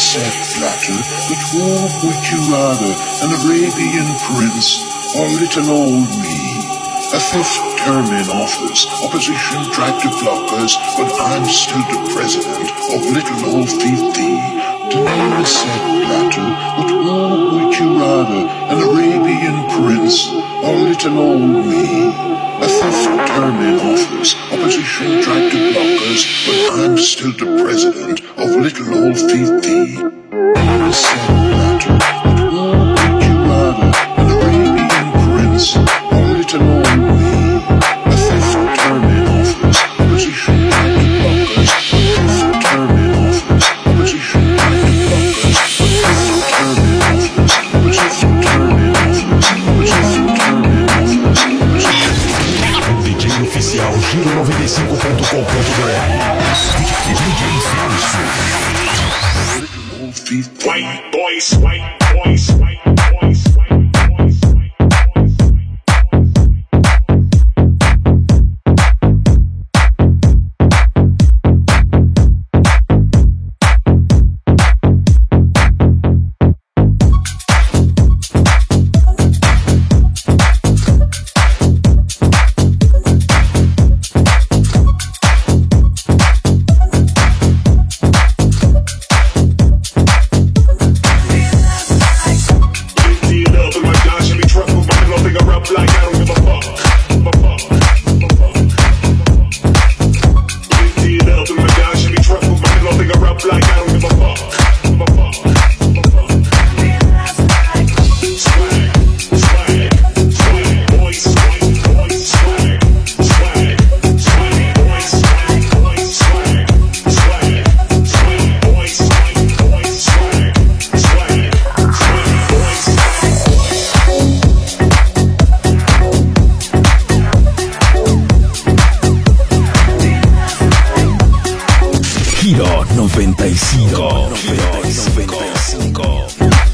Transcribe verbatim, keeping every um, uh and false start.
said flatter, but who would you rather, an Arabian prince or little old me? A fifth term in office, opposition tried to block us, but I'm still the president of little old Fifi. The name is said flatter, but who would you rather, an Arabian prince or little old me? A fifth term in office, opposition tried to block us, but I'm still the president of little old Fifi. The name is said flatter, but who would you rather, an Arabian prince or little old me? A fifth term in office, opposition tried to block us, but fifth term in office, opposition tried to block us, but fifth term in office, opposition term in office, opposition term in office, opposition. D J oficial Giro noventa e cinco ponto com ponto br. D J Celso. White boys, white boys, white boys, white boys. Giro noventa y cinco. Giro noventa y cinco.